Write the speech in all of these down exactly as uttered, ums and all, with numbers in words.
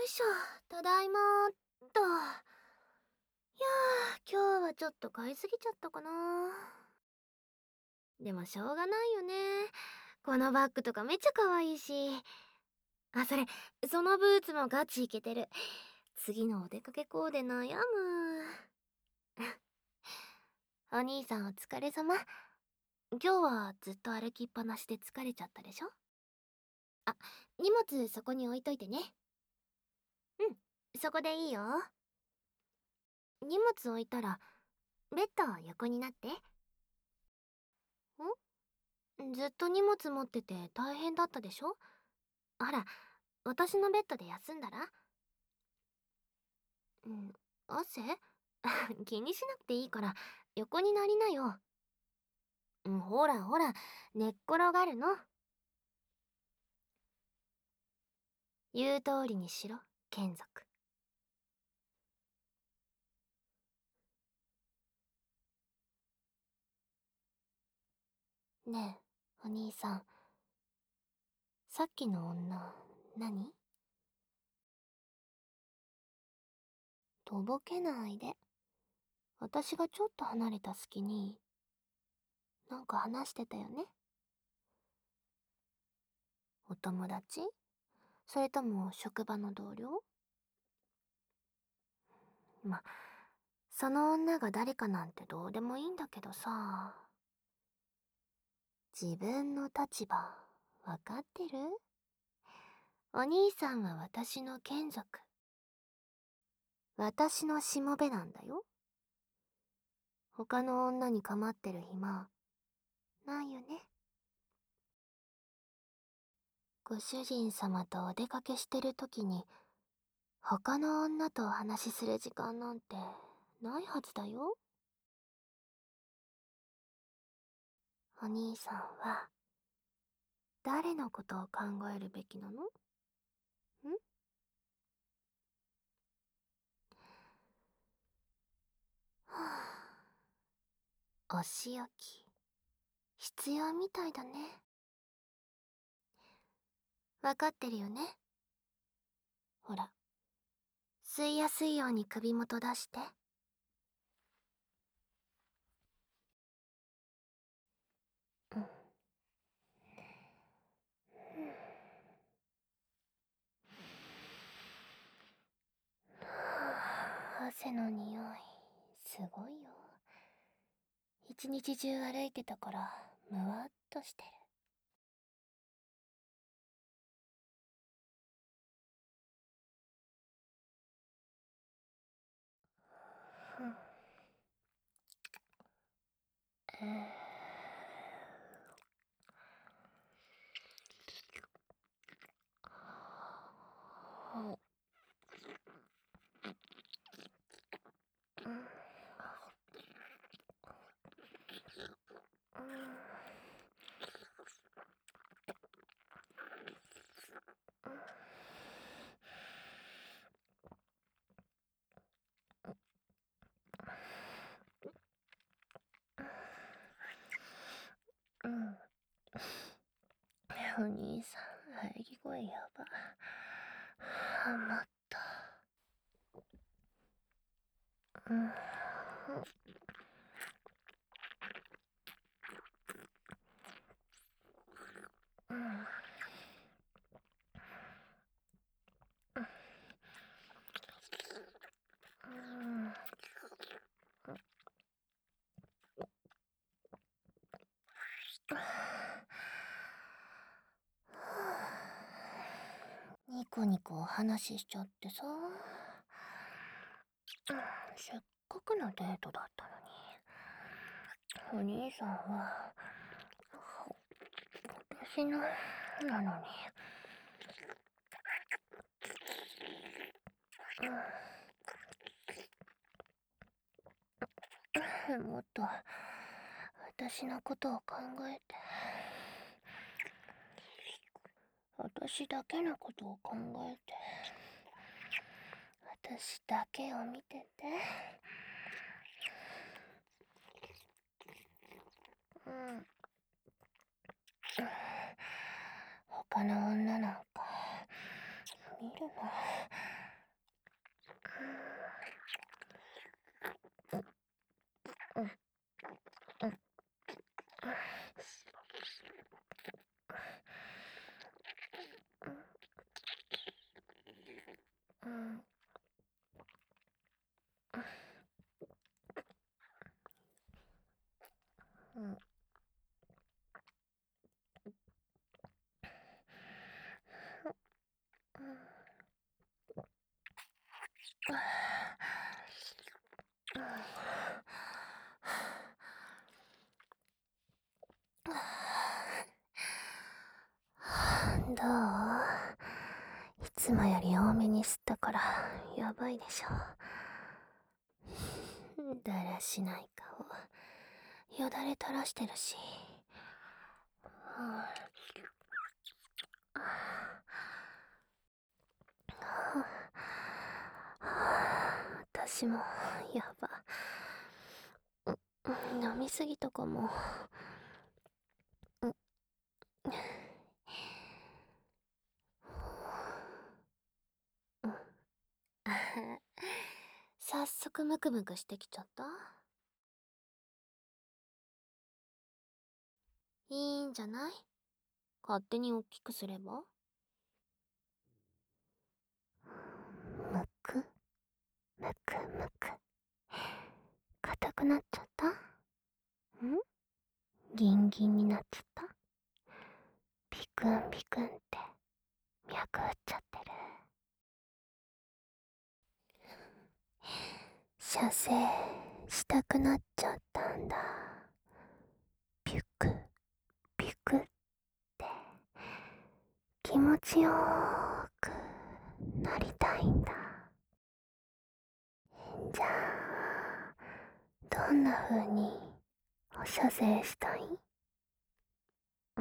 いしょ、ただいまーっと。いやー、今日はちょっと買いすぎちゃったかな。でもしょうがないよね。このバッグとかめっちゃ可愛いし。あ、それ、そのブーツもガチイケてる。次のお出かけコーデ悩む。お兄さんお疲れ様。今日はずっと歩きっぱなしで疲れちゃったでしょ？あ、荷物そこに置いといてね。うん、そこでいいよ。荷物置いたら、ベッド横になって。ん？ずっと荷物持ってて大変だったでしょ？ほら、私のベッドで休んだら？うん、汗気にしなくていいから、横になりなよ。うん、ほらほら、寝っ転がるの。言う通りにしろ、眷属。ねえ、お兄さん。さっきの女、何？とぼけないで。私がちょっと離れた隙に、なんか話してたよね。お友達？それとも職場の同僚？ま、その女が誰かなんてどうでもいいんだけどさ。自分の立場、わかってる？お兄さんは私の眷属。私のしもべなんだよ。他の女に構ってる暇、ないよね。ご主人様とお出かけしてる時に、他の女とお話しする時間なんてないはずだよ。お兄さんは、誰のことを考えるべきなの？ん？はあ、お仕置き、必要みたいだね。わかってるよね。ほら、吸いやすいように首元出して。うん。はあ、汗の匂い、すごいよ。一日中歩いてたから、むわっとしてる。うん。えー、うん。うん。お兄さん、喘ぎ声やば。はまった。うん。うん。ニコニコお話ししちゃってさ。せっかくのデートだったのに。お兄さんは、私の、なのに。うん、もっと、私のことを考えて。私だけのことを考えて。私だけを見てて。うん。他の女なんか見るのいつもより多めに吸ったからやばいでしょ。だらしない顔、よだれ垂らしてるし。はあはあ、私もやば。飲みすぎとかも。早速ムクムクしてきちゃった。いいんじゃない？勝手に大きくすれば。むくむくむく。硬くなっちゃった？ん？ギンギンになっちゃった？ピクンピクンって脈打っちゃってる。射精したくなっちゃったんだ。ピュクピュクって気持ちよーくなりたいんだ。じゃあどんな風にお射精したい？うん。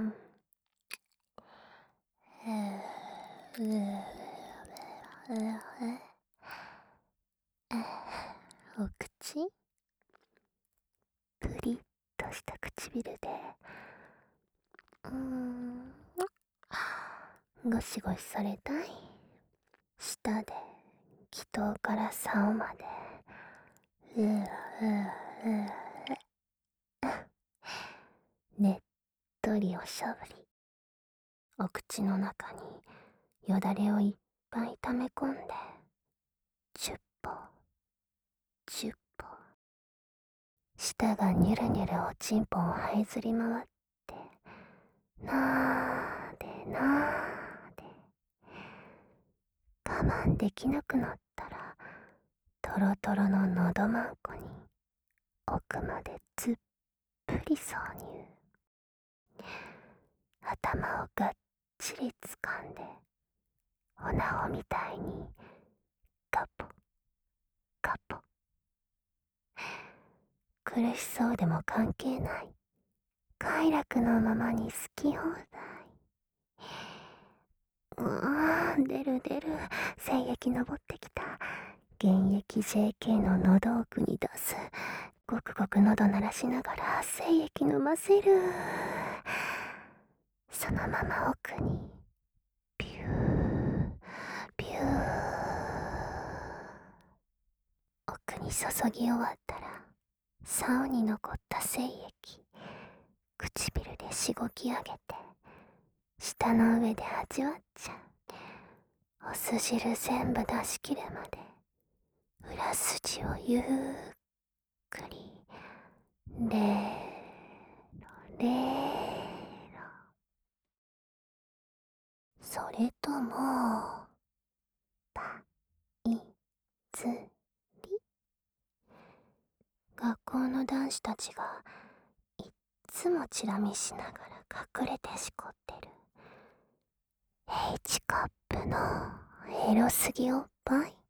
お口？プリッとした唇でうーんゴシゴシされたい？舌で気頭から竿までうううねっとりおしゃぶり。お口の中によだれをいっぱい溜め込んでチュッポチュッポ。舌がニュルニュルおちんぽを這いずり回ってなーでなーで我慢できなくなったらトロトロののどまんこに奥までずっぷり挿入。頭をがっちり掴んでおなおみたいにガポガポ。苦しそうでも関係ない。快楽のままに好き放題。うーん、出る出る。精液登ってきた。現役 ジェーケー の喉奥に出す。ごくごく喉鳴らしながら精液飲ませる。そのまま奥にビュービュー。奥に注ぎ終わったら竿に残った精液唇でしごき上げて舌の上で味わっちゃう。お酢汁全部出し切るまで裏筋をゆっくりレーロレーロ。それともパイズリ。学校の男子たちがいっつもチラ見しながら隠れてしこってる H カップのエロすぎおっぱい。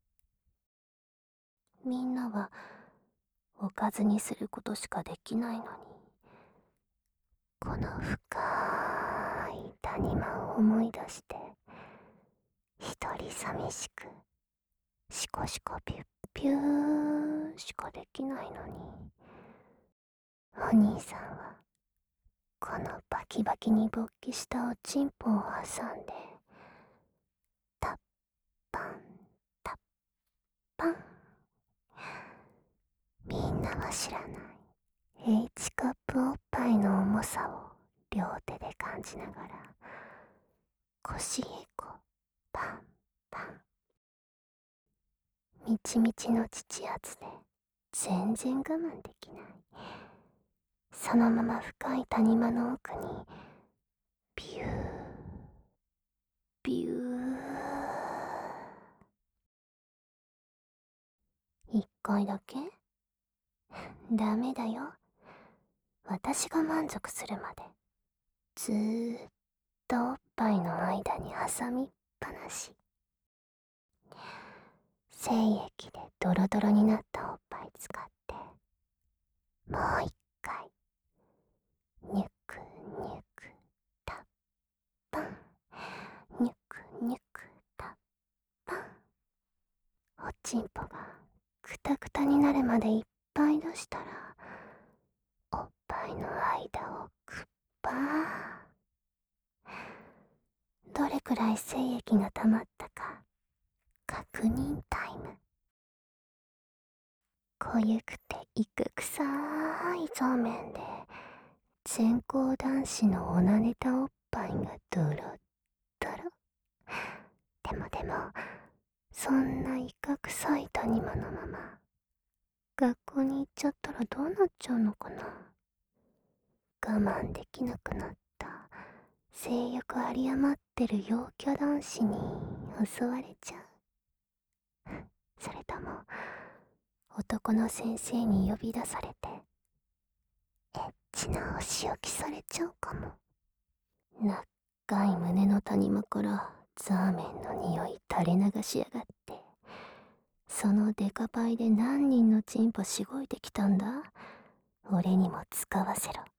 みんなはおかずにすることしかできないのに、この深い谷間を思い出して一人寂しくシコシコピュッピューしかできないのに、お兄さんはこのバキバキに勃起したおちんぽを挟んでタッパンタッパン。みんなは知らない H カップおっぱいの重さを両手で感じながら腰へこパンパン。みちみちの父圧で全然我慢できない。そのまま深い谷間の奥にビュービュー。一回だけ？ダメだよ。私が満足するまでずーっとおっぱいの間に挟みっぱなし。 精液でドロドロになったおっぱい使って、もう一回、ニュクニュクタッパン、ニュクニュクタッパン。おちんぽがクタクタになるまでいっぱい出したら、おっぱいの間をグッパー。どれくらい精液が溜まったか確認タイム。濃ゆくていくくさいそうめんで、全校男子のおなネタおっぱいがドロッドロ。でもでも、そんないかくさい谷間のまま、学校に行っちゃったらどうなっちゃうのかな。我慢できなくなった性欲有り余ってる陽キャ男子に襲われちゃう。それとも、男の先生に呼び出されて、エッチなお仕置きされちゃうかも。長い胸の谷間からザーメンの匂い垂れ流しやがって、そのデカパイで何人のチンポしごいてきたんだ。俺にも使わせろ。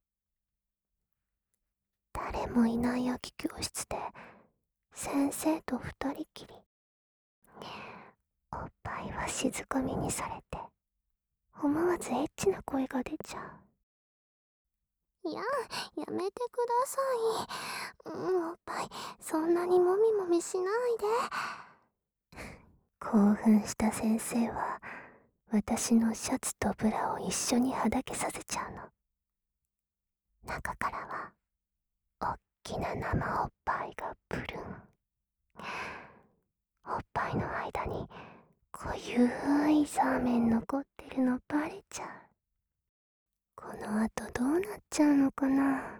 誰もいない空き教室で先生と二人きり。おっぱいは静かみにされて、思わずエッチな声が出ちゃう。いや、やめてください。うん、おっぱいそんなにもみもみしないで。興奮した先生は私のシャツとブラを一緒にはだけさせちゃうの。中からはおっきな生おっぱいがプルン。おっぱいの間に濃ゆいザーメン残ってるのバレちゃう。この後どうなっちゃうのかな。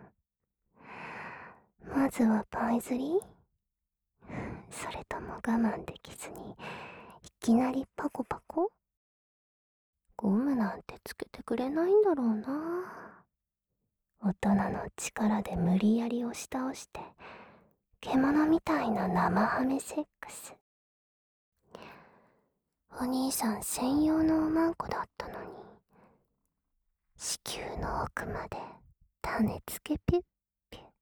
まずはパイ釣り？それとも我慢できずにいきなりパコパコ？ゴムなんてつけてくれないんだろうな。大人の力で無理やり押し倒して、獣みたいな生ハメセックス。お兄さん専用のおまんこだったのに、子宮の奥まで種つけピュッピュッ。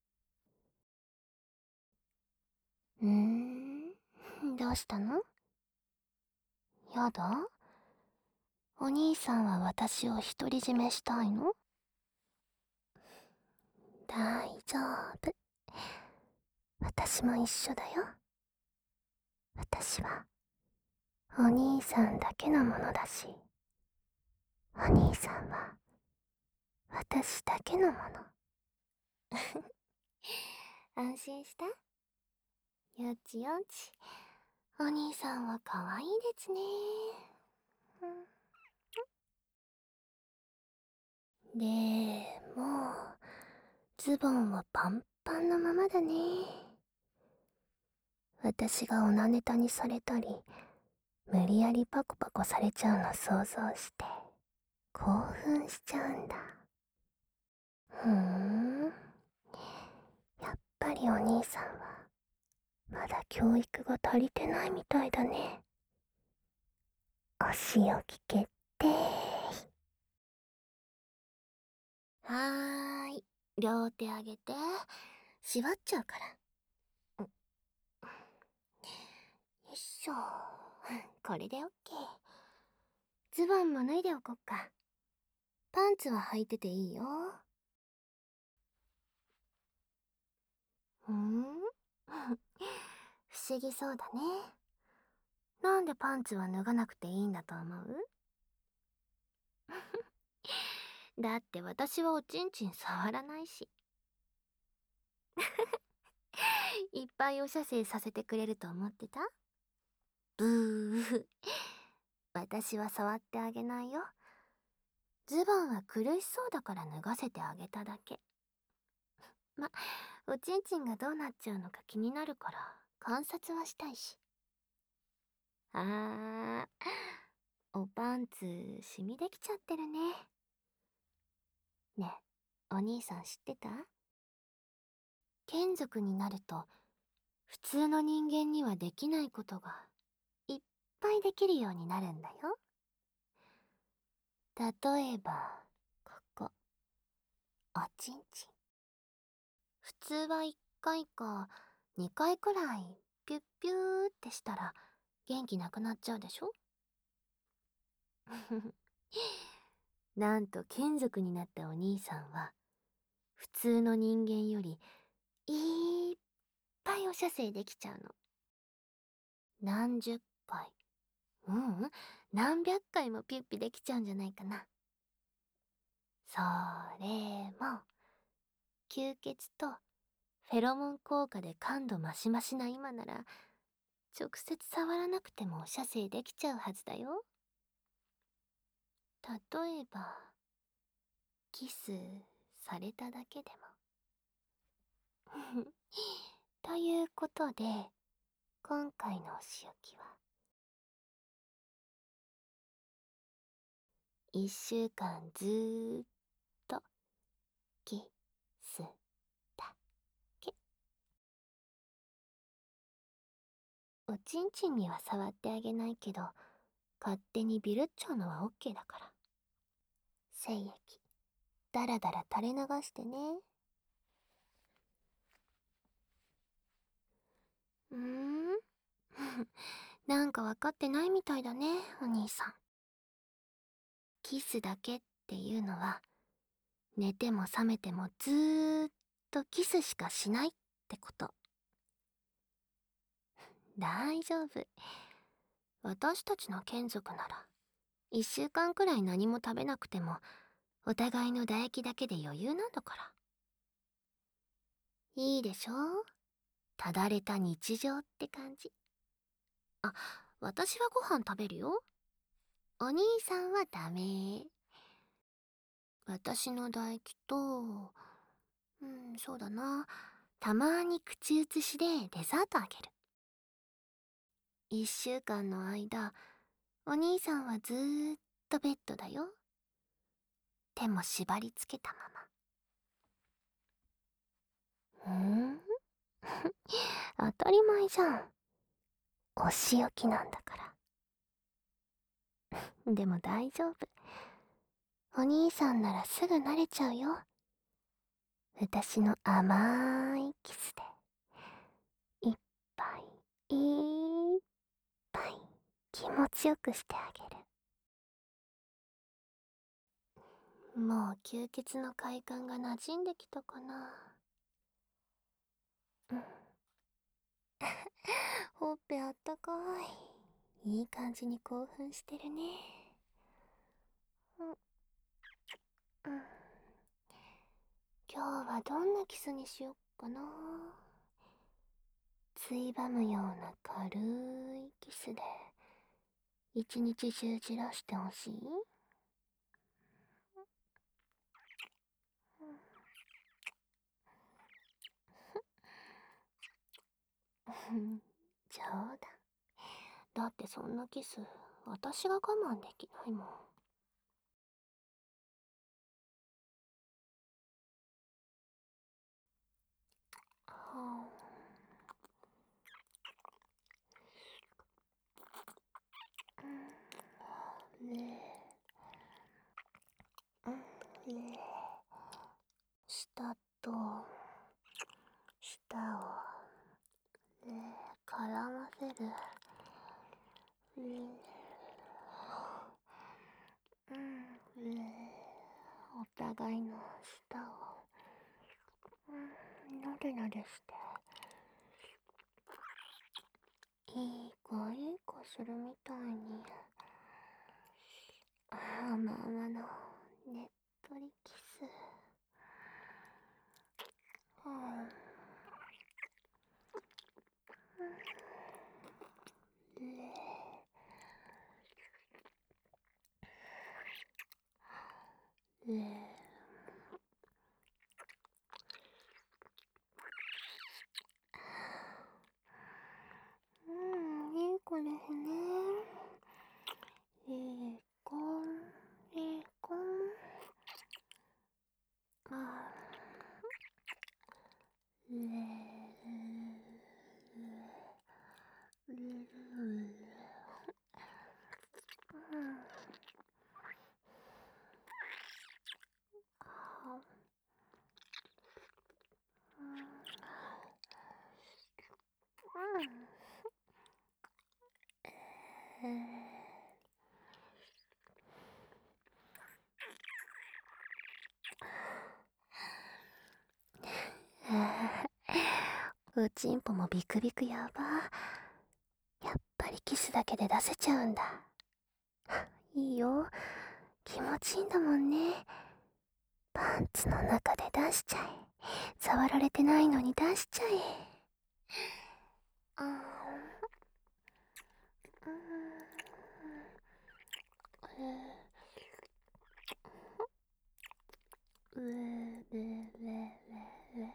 うーん、どうしたの？やだ？お兄さんは私を独り占めしたいの？大丈夫。私も一緒だよ。私はお兄さんだけのものだし、お兄さんは私だけのもの。安心した？よちよち。お兄さんは可愛いですね。でも、ズボンはパンパンのままだね。私がおなネタにされたり、無理やりパコパコされちゃうの想像して、興奮しちゃうんだ。ふーん。やっぱりお兄さんは、まだ教育が足りてないみたいだね。お仕置き決定。はーい。両手上げて、縛っちゃうから。よいしょ。これでオッケー。ズボンも脱いでおこっか。パンツは履いてていいよ。ふーん不思議そうだね。なんでパンツは脱がなくていいんだと思う？だって私はおちんちん触らないし。いっぱいお射精させてくれると思ってた？ブー。私は触ってあげないよ。ズボンは苦しそうだから脱がせてあげただけ。ま、おちんちんがどうなっちゃうのか気になるから観察はしたいし。あー、おパンツシミできちゃってるね。ねえ、お兄さん知ってた？眷属になると普通の人間にはできないことがぱいできるようになるんだよ。例えば、ここ、おちんちん。普通はいっかいかにかいくらいピュッピューってしたら元気なくなっちゃうでしょ。なんと眷属になったお兄さんは普通の人間よりいっぱいお射精できちゃうの。何十回、ううん、何百回もピュッピできちゃうんじゃないかな。それも吸血とフェロモン効果で感度マシマシな今なら直接触らなくてもお射精できちゃうはずだよ。例えばキスされただけでも。ということで今回のお仕置きはいっしゅうかんずーっとキスだけ。おちんちんには触ってあげないけど勝手にビルっちゃうのはオッケーだから。精液だらだら垂れ流してね。うーんなんか分かってないみたいだね、お兄さん。キスだけっていうのは寝ても覚めてもずーっとキスしかしないってこと。大丈夫。私たちの眷属ならいっしゅうかんくらい何も食べなくてもお互いの唾液だけで余裕なんだから。いいでしょ。ただれた日常って感じ。あ、私はご飯食べるよ。お兄さんはダメ。私の唾液と、うん、そうだな。たまに口移しでデザートあげる。一週間の間、お兄さんはずーっとベッドだよ。手も縛り付けたまま。ん当たり前じゃん。お仕置きなんだから。でも大丈夫。お兄さんならすぐ慣れちゃうよ。私の甘いキスでいっぱいいっぱい気持ちよくしてあげる。もう吸血の快感が馴染んできたかな。うん。ほっぺあったかい。いい感じに興奮してるね。うん、うん、今日はどんなキスにしよっかな。ついばむような軽いキスで一日中じらしてほしい。冗談。だってそんなキス私が我慢できないもん。はあ、うん、ねえ、うん、ねえ、舌と舌をねえ絡ませる。ねえ、うん、ねえ、お互いの舌を、うん、なでなでして、いい子いい子するみたいに、あまあまのねっとりキス。はあ、ねえ、ねえ、うん、いい子ですね。いい子、いい子。 おちんぽもビクビクやば。やっぱりキスだけで出せちゃうんだ。いいよ、気持ちいいんだもんね。パンツの中で出しちゃえ。触られてないのに出しちゃえ。あーうーうーうーうー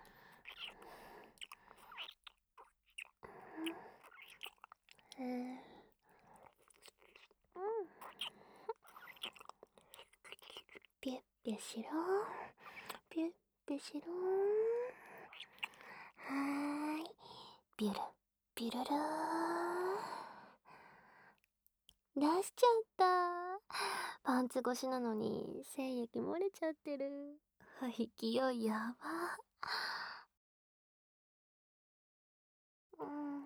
うーピュッピュしろピュッピュしろはーい、ビュルビュルルー出しちゃった。パンツ越しなのに精液漏れちゃってる。勢いやば。うん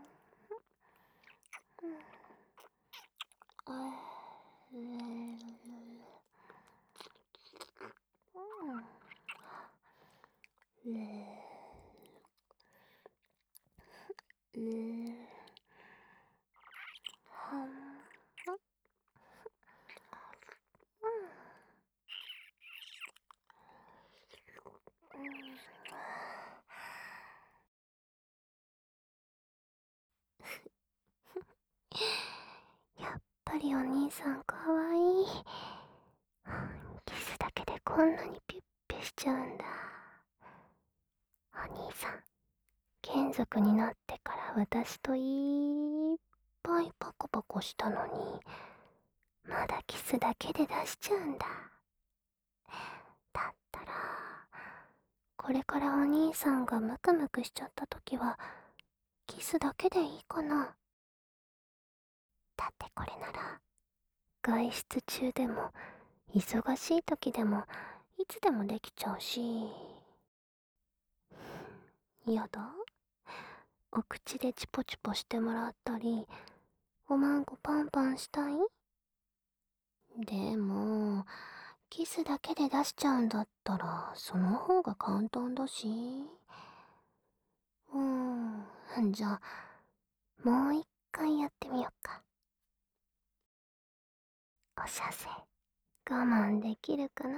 やっぱりお兄さんかわいい。キスだけでこんなにピュッピュしちゃうんだ。お兄さん、眷属になってから私といっぱいパコパコしたのに、まだキスだけで出しちゃうんだ。だったら、これからお兄さんがムクムクしちゃった時は、キスだけでいいかな。だってこれなら、外出中でも、忙しい時でも、いつでもできちゃうし。やだ？お口でチポチポしてもらったり、おまんこパンパンしたい？でも、キスだけで出しちゃうんだったら、その方が簡単だし。うーん、じゃあ、もう一回やってみよっか。お射精、我慢できるかな？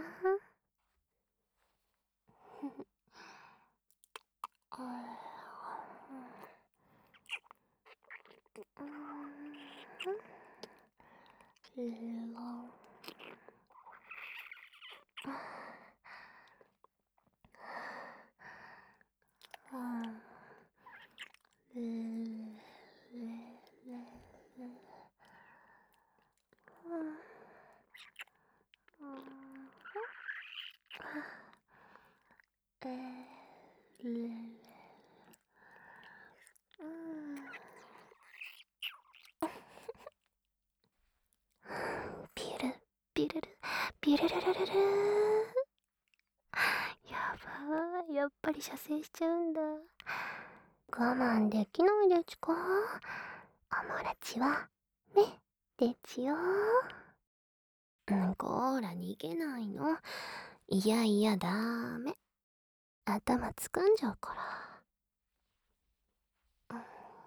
うーん。ビュルビュルルビュルルルルルー。やばー、やっぱり射精しちゃうんだ。我慢できないでちか？おもらちはねでちよー。うん、こーら逃げないの。いやいや、ダメ。頭掴んじゃうから。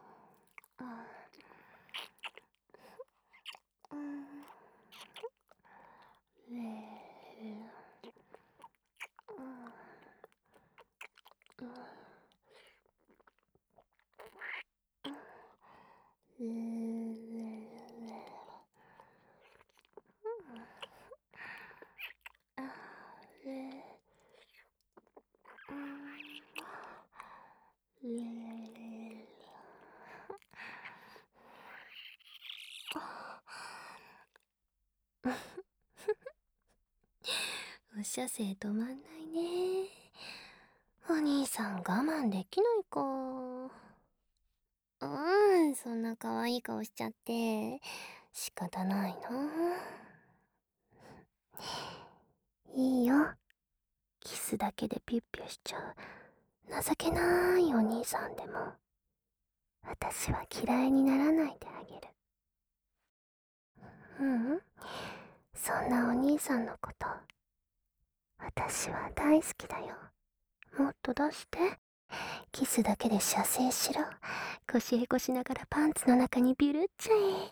お射精止まんないね。お兄さん我慢できないか。うーん、そんな可愛い顔しちゃって仕方ないな。いいよ、キスだけでピュッピュしちゃう情けないお兄さんでも、私は嫌いにならないであげる。 ううん。そんなお兄さんのこと、私は大好きだよ。もっと出して。キスだけで射精しろ。腰へこしながらパンツの中にビュルっちゃえ。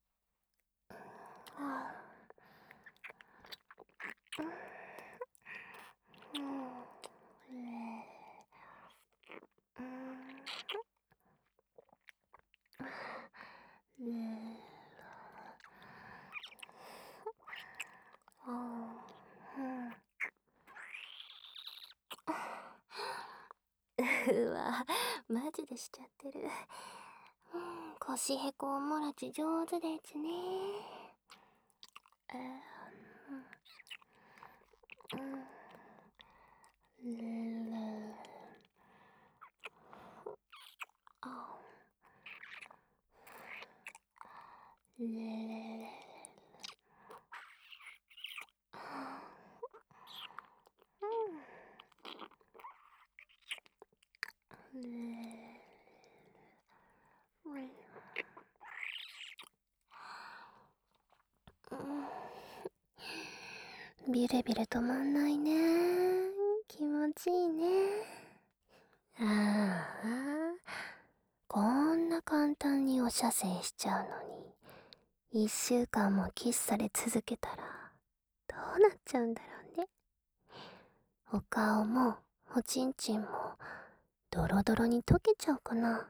うわ、マジでしちゃってる。うん、腰へこもらち上手ですね。うん、あ、ビレビレ止まんないね。気持ちいいね。ああ、こんな簡単にお射精しちゃうのに、一週間もキスされ続けたらどうなっちゃうんだろうね。お顔もおちんちんもドロドロに溶けちゃうかな。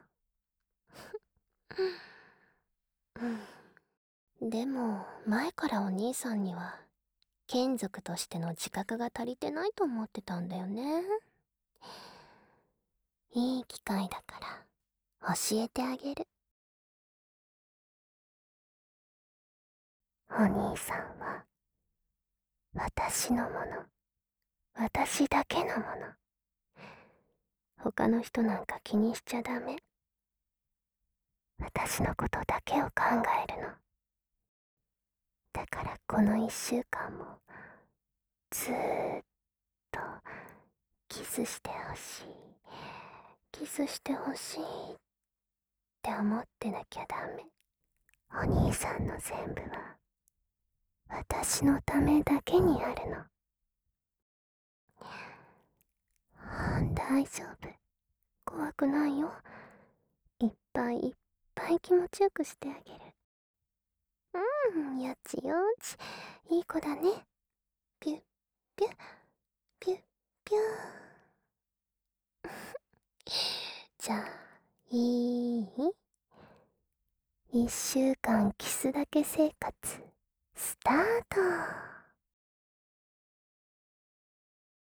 うん、でも前からお兄さんには眷属としての自覚が足りてないと思ってたんだよね。いい機会だから教えてあげる。お兄さんは私のもの、私だけのもの。他の人なんか気にしちゃダメ。私のことだけを考えるの。だからこの一週間もずーっとキスしてほしい、キスしてほしいって思ってなきゃダメ。お兄さんの全部は私のためだけにあるの。大丈夫、怖くないよ。いっぱいいっぱい気持ちよくしてあげる。うん、よちよち、いい子だね。ピュッピュッピュッピュー。じゃあいい？一週間キスだけ生活スタート。